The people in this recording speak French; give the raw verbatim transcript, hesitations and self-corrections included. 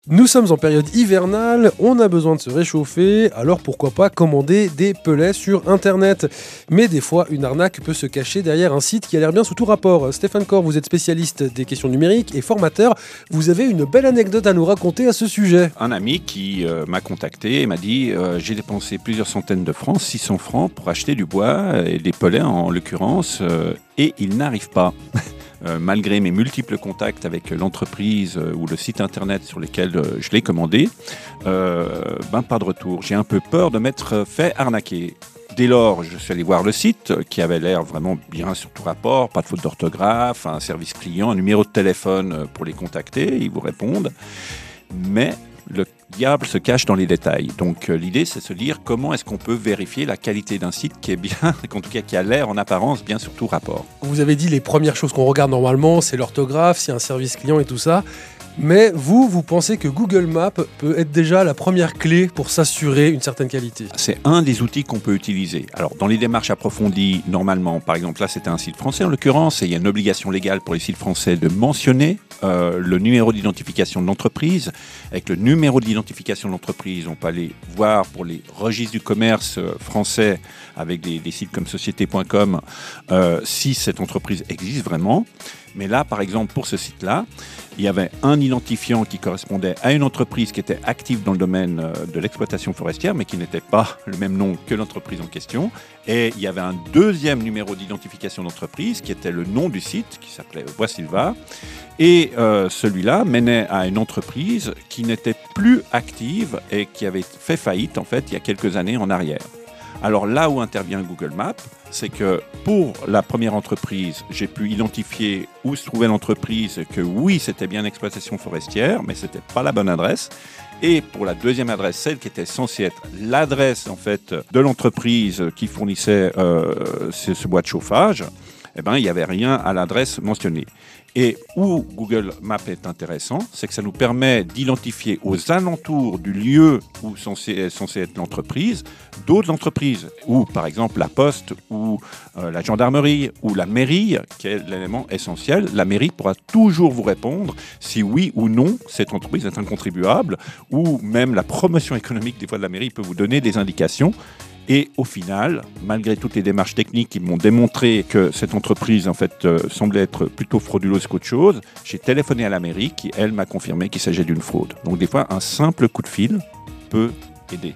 Nous sommes en période hivernale, on a besoin de se réchauffer, alors pourquoi pas commander des pellets sur internet. Mais des fois, une arnaque peut se cacher derrière un site qui a l'air bien sous tout rapport. Stéphane Corr, vous êtes spécialiste des questions numériques et formateur. Vous avez une belle anecdote à nous raconter à ce sujet. Un ami qui euh, m'a contacté et m'a dit euh, j'ai dépensé plusieurs centaines de francs, six cents francs pour acheter du bois, et des pellets en l'occurrence, euh, et il n'arrive pas. Euh, malgré mes multiples contacts avec l'entreprise euh, ou le site internet sur lesquels euh, je l'ai commandé, euh, ben pas de retour. J'ai un peu peur de m'être fait arnaquer. Dès lors, je suis allé voir le site euh, qui avait l'air vraiment bien sur tout rapport, pas de faute d'orthographe, un service client, un numéro de téléphone euh, pour les contacter, ils vous répondent. Mais le diable se cache dans les détails. Donc euh, l'idée, c'est de se dire comment est-ce qu'on peut vérifier la qualité d'un site qui est bien, en tout cas qui a l'air en apparence bien sur tout rapport. Vous avez dit les premières choses qu'on regarde normalement, c'est l'orthographe, s'il y a un service client et tout ça. Mais vous, vous pensez que Google Maps peut être déjà la première clé pour s'assurer une certaine qualité? C'est un des outils qu'on peut utiliser. Alors, dans les démarches approfondies, normalement, par exemple, là, c'était un site français en l'occurrence, et il y a une obligation légale pour les sites français de mentionner euh, le numéro d'identification de l'entreprise. Avec le numéro d'identification de l'entreprise, on peut aller voir pour les registres du commerce euh, français avec des, des sites comme société point com euh, si cette entreprise existe vraiment. Mais là, par exemple, pour ce site-là, il y avait un identifiant qui correspondait à une entreprise qui était active dans le domaine de l'exploitation forestière, mais qui n'était pas le même nom que l'entreprise en question. Et il y avait un deuxième numéro d'identification d'entreprise qui était le nom du site, qui s'appelait Bois Silva. Et euh, celui-là menait à une entreprise qui n'était plus active et qui avait fait faillite, en fait, il y a quelques années en arrière. Alors là où intervient Google Maps, c'est que pour la première entreprise, j'ai pu identifier où se trouvait l'entreprise, que oui, c'était bien l'exploitation forestière, mais ce n'était pas la bonne adresse. Et pour la deuxième adresse, celle qui était censée être l'adresse en fait, de l'entreprise qui fournissait euh, ce, ce bois de chauffage, eh ben, il n'y avait rien à l'adresse mentionnée. Et où Google Maps est intéressant, c'est que ça nous permet d'identifier aux alentours du lieu où censé, est censé être l'entreprise, d'autres entreprises, ou par exemple la Poste, ou euh, la gendarmerie, ou la mairie, qui est l'élément essentiel. La mairie pourra toujours vous répondre si oui ou non cette entreprise est un contribuable, ou même la promotion économique des fois de la mairie peut vous donner des indications. Et au final, malgré toutes les démarches techniques qui m'ont démontré que cette entreprise en fait euh, semblait être plutôt frauduleuse qu'autre chose, j'ai téléphoné à la mairie qui, elle, m'a confirmé qu'il s'agit d'une fraude. Donc des fois, un simple coup de fil peut aider.